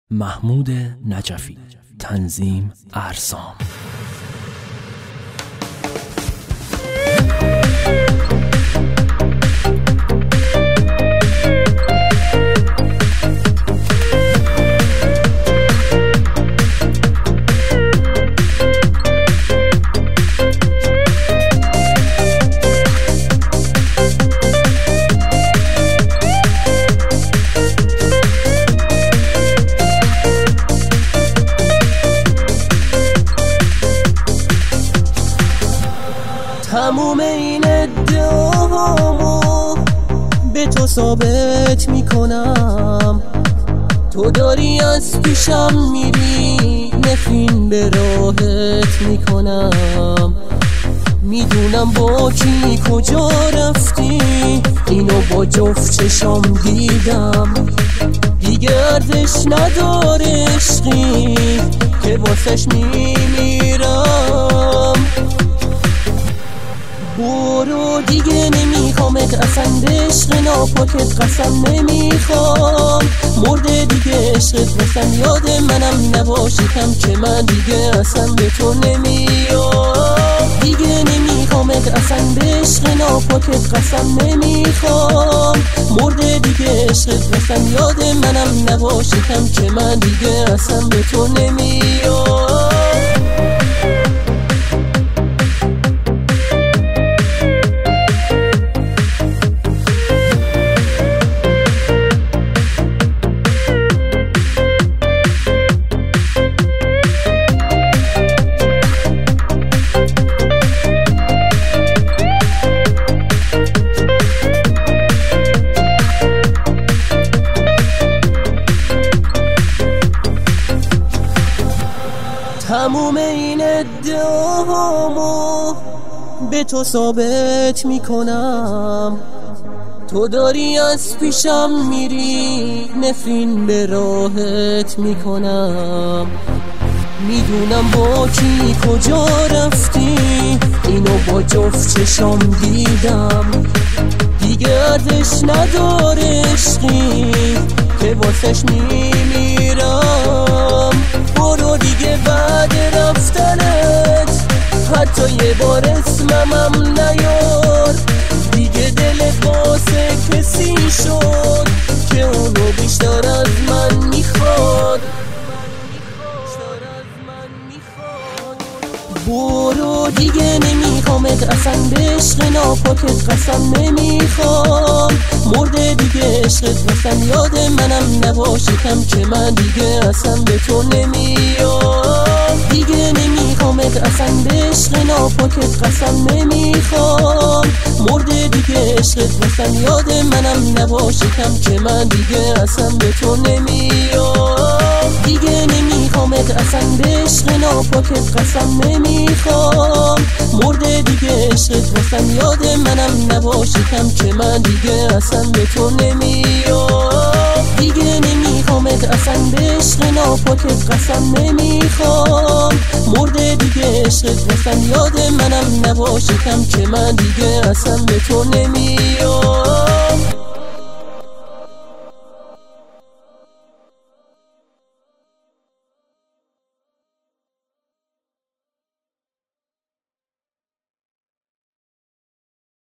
محمود نجفی. تنظیم ارسام. تموم این ادعامو به تو ثابت میکنم، تو داری از پیشم میری، نفرین به راحت میکنم. میدونم با کی کجا رفتی، اینو با جفت چشام دیدم. دیگه ارزش نداره عشقی که واسش میمیرم. برو دیگه نمیخوامت، اصلا به عشق ناپاکت قسم نمیخوام. مرده دیگه عشقت بسن، یاد منم نباشی کم که من دیگه اصلا به تو نمیام. دیگه نمیخوامت، اصلا به عشق ناپاکت قسم نمیخوام. مرده دیگه عشقت بسن، یاد منم نباشی کم که من دیگه اصلا به تو نمیام. تموم این ادعامو به تو ثابت میکنم، تو داری از پیشم میری، نفرین به راحت میکنم. میدونم با کی کجا رفتی، اینو با جفت چشام دیدم. دیگه ارزش نداره عشقی که واسش میمیرم. برو دیگه بعد رفتنت حتی یه بار اسممم نیار. دیگه دلت واسه کسی شد که اونو بیشتر از من میخواد. برو دیگه نمیخوامت، اصلا به عشق ناپاکت قسم نمیخوام. مرده دیگه عشقت بسن، یاد منم نباشی کم که من دیگه اصلا به تو نمیام. دیگه نمیخوامت، اصلا به عشق ناپاکت قسم نمیخوام. مرده دیگه عشقت بسن، یاد منم نباشی کم که من دیگه اصلا به تو نمیام. دیگه نمیخوامت، اصلا به عشق ناپاکت قسم نمیخوام. مرده دیگه عشقت بسن، یاد منم نباشی کم که من دیگه اصلا به تو نمیام. دیگه نمیخوامت، اصلا به عشق ناپاکت قسم نمیخوام. مرده دیگه عشقت بسن، یاد منم نباشی کم که من دیگه اصلا به تو نمیام.